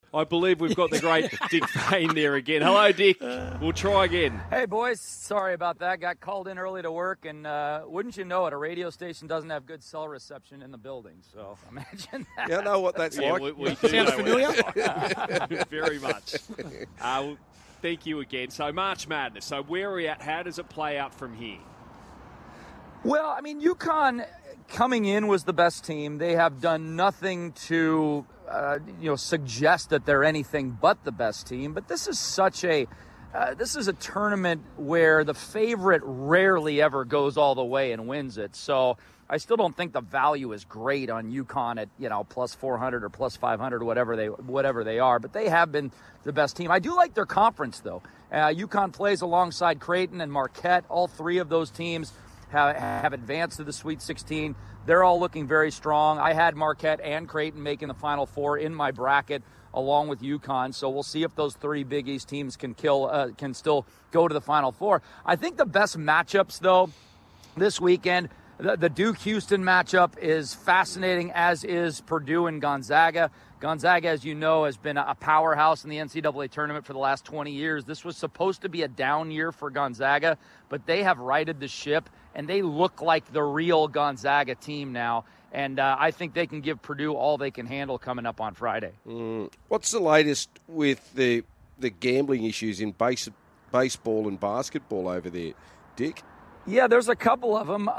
I believe we've got the great Dick Fane there again. Hello, Dick. We'll try again. Hey, boys. Sorry about that. Got called in early to work, and wouldn't you know it, a radio station doesn't have good cell reception in the building. So imagine that. Yeah, I know what that's like. We do Sounds know familiar? Very much. Thank you again. So March Madness. So where are we at? How does it play out from here? Well, I mean, UConn coming in was the best team. They have done nothing to, suggest that they're anything but the best team. But this is such a tournament where the favorite rarely ever goes all the way and wins it. So I still don't think the value is great on UConn at, plus 400 or plus 500, whatever they are. But they have been the best team. I do like their conference, though. UConn plays alongside Creighton and Marquette. All three of those teams have advanced to the Sweet 16. They're all looking very strong. I had Marquette and Creighton making the Final Four in my bracket along with UConn. So we'll see if those three Big East teams can still go to the Final Four. I think the best matchups, though, this weekend, the Duke-Houston matchup is fascinating, as is Purdue and Gonzaga. Gonzaga, as you know, has been a powerhouse in the NCAA tournament for the last 20 years. This was supposed to be a down year for Gonzaga, but they have righted the ship, and they look like the real Gonzaga team now. And I think they can give Purdue all they can handle coming up on Friday. What's the latest with the gambling issues in baseball and basketball over there, Dick? Yeah, there's a couple of them.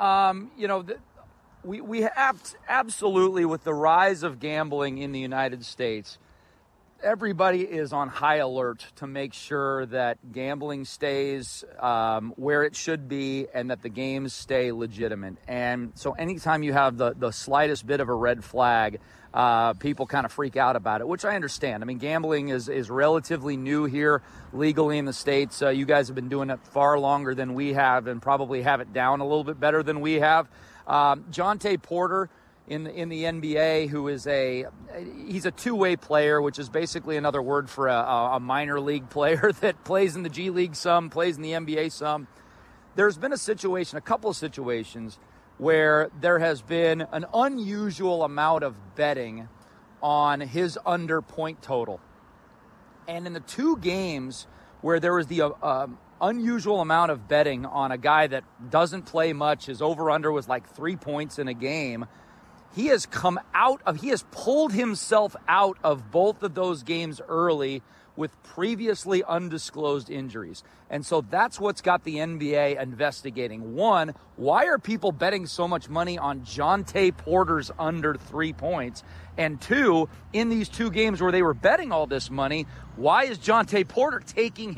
We have absolutely, with the rise of gambling in the United States, everybody is on high alert to make sure that gambling stays where it should be and that the games stay legitimate. And so anytime you have the slightest bit of a red flag, people kind of freak out about it, which I understand. I mean, gambling is relatively new here legally in the States. You guys have been doing it far longer than we have and probably have it down a little bit better than we have. Jonte Porter in the NBA, who is he's a two-way player, which is basically another word for a minor league player that plays in the G League some, plays in the NBA some. There's been a couple of situations where there has been an unusual amount of betting on his under point total. And in the two games where there was the unusual amount of betting on a guy that doesn't play much, his over-under was like 3 points in a game, he has pulled himself out of both of those games early with previously undisclosed injuries. And so that's what's got the NBA investigating. One, why are people betting so much money on Jonte Porter's under 3 points? And two, in these two games where they were betting all this money, why is Jonte Porter taking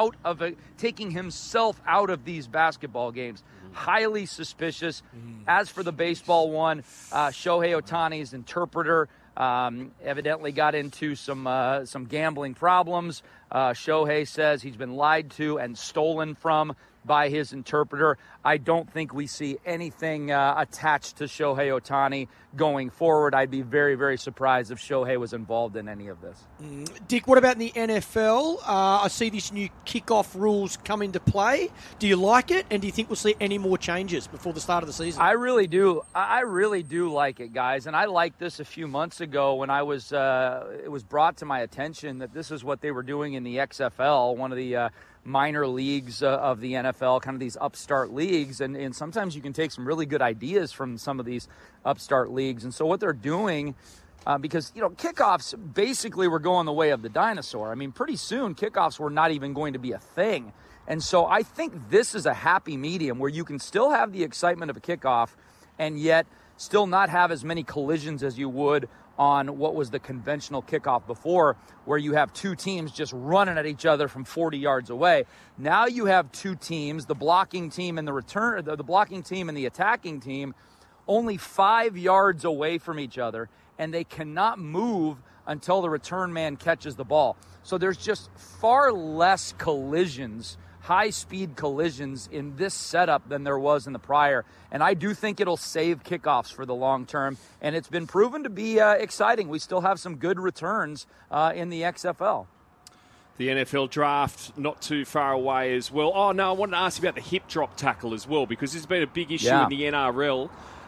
himself out of these basketball games? Highly suspicious. As for the baseball one, Shohei Ohtani's interpreter evidently got into some gambling problems. Shohei says he's been lied to and stolen from by his interpreter. I don't think we see anything attached to Shohei Ohtani going forward. I'd be very, very surprised if Shohei was involved in any of this. Dick, what about in the NFL? I see this new kickoff rules come into play. Do you like it? And do you think we'll see any more changes before the start of the season? I really do. I really do like it, guys. And I liked this a few months ago when it was brought to my attention that this is what they were doing in the XFL, one of the minor leagues of the NFL, kind of these upstart leagues. And sometimes you can take some really good ideas from some of these upstart leagues. And so what they're doing, because, kickoffs basically were going the way of the dinosaur. I mean, pretty soon kickoffs were not even going to be a thing. And so I think this is a happy medium where you can still have the excitement of a kickoff and yet still not have as many collisions as you would on what was the conventional kickoff before, where you have two teams just running at each other from 40 yards away. Now you have two teams, the blocking team and the blocking team and the attacking team, only 5 yards away from each other, and they cannot move until the return man catches the ball. So there's just far less collisions, high-speed collisions in this setup than there was in the prior. And I do think it'll save kickoffs for the long term. And it's been proven to be exciting. We still have some good returns in the XFL. The NFL draft not too far away as well. Oh, no, I wanted to ask you about the hip drop tackle as well, because this has been a big issue in the NRL.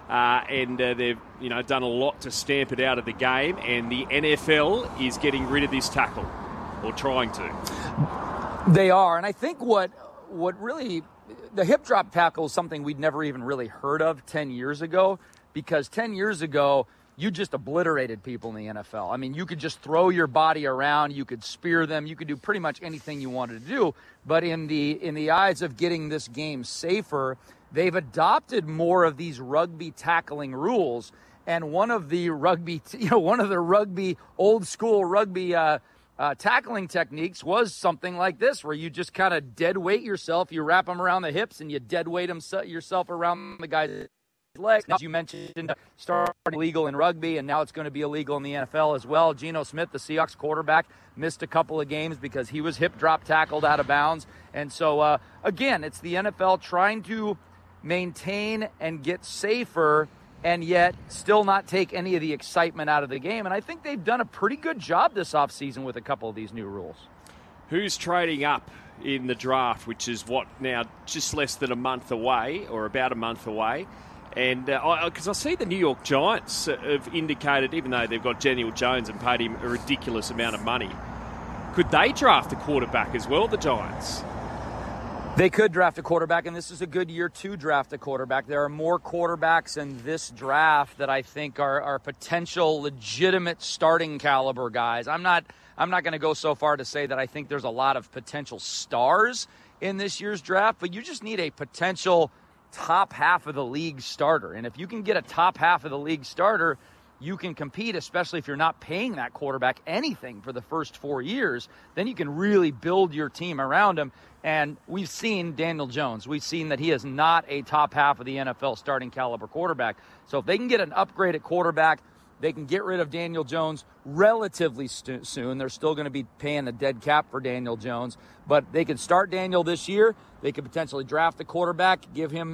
and they've done a lot to stamp it out of the game, and the NFL is getting rid of this tackle, or trying to. They are, and I think what really, the hip drop tackle is something we'd never even really heard of 10 years ago, because 10 years ago, you just obliterated people in the NFL. I mean, you could just throw your body around, you could spear them, you could do pretty much anything you wanted to do. But in the eyes of getting this game safer, they've adopted more of these rugby tackling rules. And one of the old school rugby tackling techniques was something like this, where you just kind of dead weight yourself, you wrap them around the hips, and you dead weight yourself around the guy's legs. As you mentioned, started illegal in rugby, and now it's going to be illegal in the NFL as well. Geno Smith, the Seahawks quarterback, missed a couple of games because he was hip drop tackled out of bounds. And so, again, it's the NFL trying to maintain and get safer, and yet still not take any of the excitement out of the game. And I think they've done a pretty good job this offseason with a couple of these new rules. Who's trading up in the draft, which is now just less than a month away, or about a month away? And because I see the New York Giants have indicated, even though they've got Daniel Jones and paid him a ridiculous amount of money, could they draft a quarterback as well, the Giants? They could draft a quarterback, and this is a good year to draft a quarterback. There are more quarterbacks in this draft that I think are potential legitimate starting caliber guys. I'm not going to go so far to say that I think there's a lot of potential stars in this year's draft, but you just need a potential top half of the league starter. And if you can get a top half of the league starter, you can compete, especially if you're not paying that quarterback anything for the first 4 years. Then you can really build your team around him. And we've seen Daniel Jones. We've seen that he is not a top half of the NFL starting caliber quarterback. So if they can get an upgraded quarterback, they can get rid of Daniel Jones relatively soon. They're still going to be paying the dead cap for Daniel Jones, but they could start Daniel this year. They could potentially draft the quarterback, give him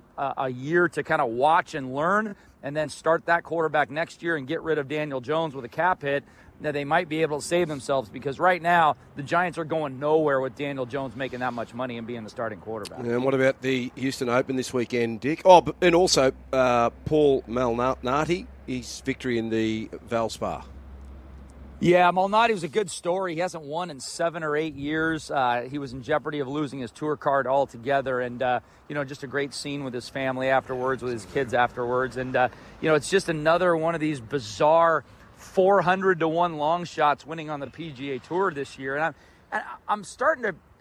a year to kind of watch and learn, and then start that quarterback next year and get rid of Daniel Jones with a cap hit. Now, they might be able to save themselves, because right now the Giants are going nowhere with Daniel Jones making that much money and being the starting quarterback. And what about the Houston Open this weekend, Dick? Oh, and also Paul Malnati, his victory in the Valspar. Yeah, Malnati was a good story. He hasn't won in 7 or 8 years. He was in jeopardy of losing his tour card altogether, and just a great scene with his family afterwards, with his kids afterwards, and it's just another one of these bizarre 400-1 long shots winning on the PGA Tour this year, and I'm starting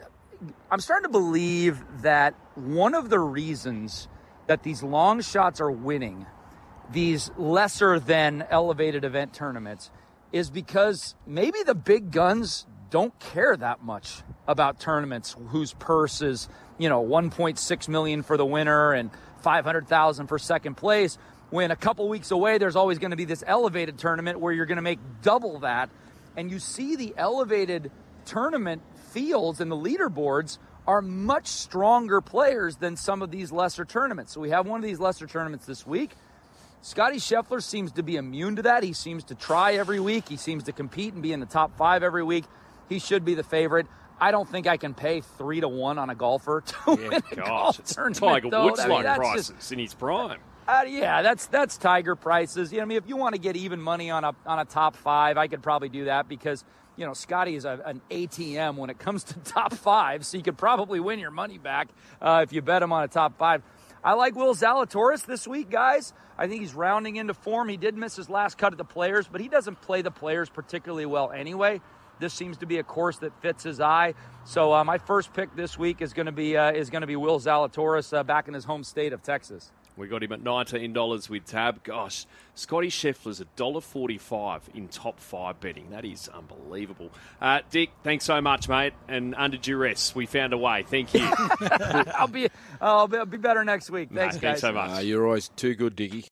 to believe that one of the reasons that these long shots are winning these lesser than elevated event tournaments is because maybe the big guns don't care that much about tournaments whose purse is, $1.6 million for the winner and $500,000 for second place, when a couple weeks away there's always going to be this elevated tournament where you're going to make double that. And you see the elevated tournament fields and the leaderboards are much stronger players than some of these lesser tournaments. So we have one of these lesser tournaments this week. Scotty Scheffler seems to be immune to that. He seems to try every week. He seems to compete and be in the top 5 every week. He should be the favorite. I don't think I can pay 3-1 on a golfer to win a golf tournament. Tiger Woods I mean, prices in his prime. That's Tiger prices. If you want to get even money on a top 5, I could probably do that, because Scotty is an ATM when it comes to top 5, so you could probably win your money back if you bet him on a top 5. I like Will Zalatoris this week, guys. I think he's rounding into form. He did miss his last cut at the Players, but he doesn't play the Players particularly well anyway. This seems to be a course that fits his eye. So my first pick this week is going to be Will Zalatoris back in his home state of Texas. We got him at $19 with Tab. Gosh, Scotty Scheffler's $1.45 in top 5 betting. That is unbelievable. Dick, thanks so much, mate. And under duress, we found a way. Thank you. I'll be better next week. Thanks, guys. Thanks so much. You're always too good, Dickie.